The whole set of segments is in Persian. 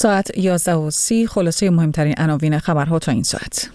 ساعت 11:30 خلاصه مهمترین عناوین خبرها تا این ساعت.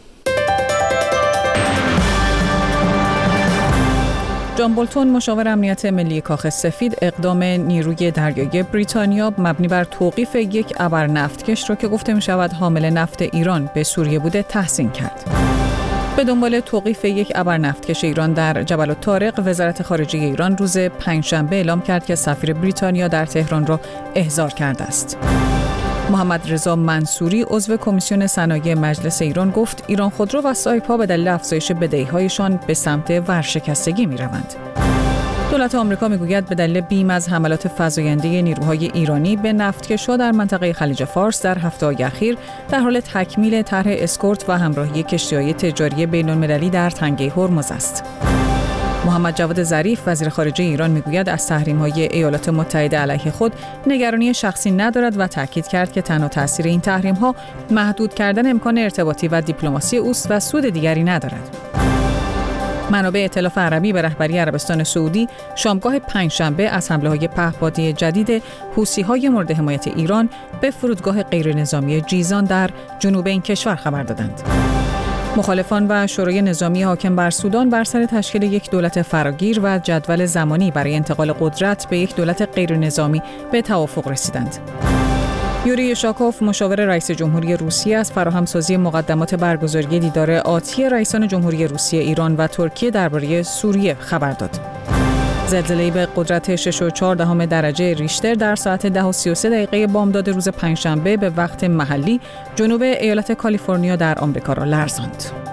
جان بولتون مشاور امنیت ملی کاخ سفید اقدام نیروی دریایی بریتانیا مبنی بر توقیف یک ابر نفتکش را که گفته می شود حامل نفت ایران به سوریه بوده تحسین کرد. به دنبال توقیف یک ابر نفتکش ایران در جبل الطارق، وزارت خارجه ایران روز پنجشنبه اعلام کرد که سفیر بریتانیا در تهران را احضار کرده است. محمد رضا منصوری عضو کمیسیون صنایع مجلس ایران گفت ایران خودرو و سایپا به دلیل افزایش بدهی‌هایشان به سمت ورشکستگی می‌روند. دولت آمریکا میگوید به دلیل بیم از حملات فزاینده نیروهای ایرانی به نفتکش‌ها در منطقه خلیج فارس در هفته‌های اخیر در حال تکمیل طرح اسکورت و همراهی کشتی‌های تجاری بین‌المللی در تنگه هرمز است. محمد جواد ظریف وزیر خارجه ایران میگوید از تحریم‌های ایالات متحده علیه خود نگرانی شخصی ندارد و تاکید کرد که تنها تأثیر این تحریم‌ها محدود کردن امکان ارتباطی و دیپلماسی اوست و سود دیگری ندارد. منابع ائتلاف عربی به رهبری عربستان سعودی شامگاه پنجشنبه از حمله‌های پهپادی جدید حوثی‌های مورد حمایت ایران به فرودگاه غیرنظامی جیزان در جنوب این کشور خبر دادند. مخالفان و شورای نظامی حاکم بر سودان بر سر تشکیل یک دولت فراگیر و جدول زمانی برای انتقال قدرت به یک دولت غیرنظامی به توافق رسیدند. یوری یوشاکوف مشاور رئیس جمهوری روسیه از فراهمسازی مقدمات برگزاری دیدار آتی رئیسان جمهوری روسیه، ایران و ترکیه درباره سوریه خبر داد. زلزله‌ای به قدرت 6.4 درجه ریشتر در ساعت 10:33 بامداد روز پنجشنبه به وقت محلی جنوب ایالت کالیفرنیا در آمریکا را لرزاند.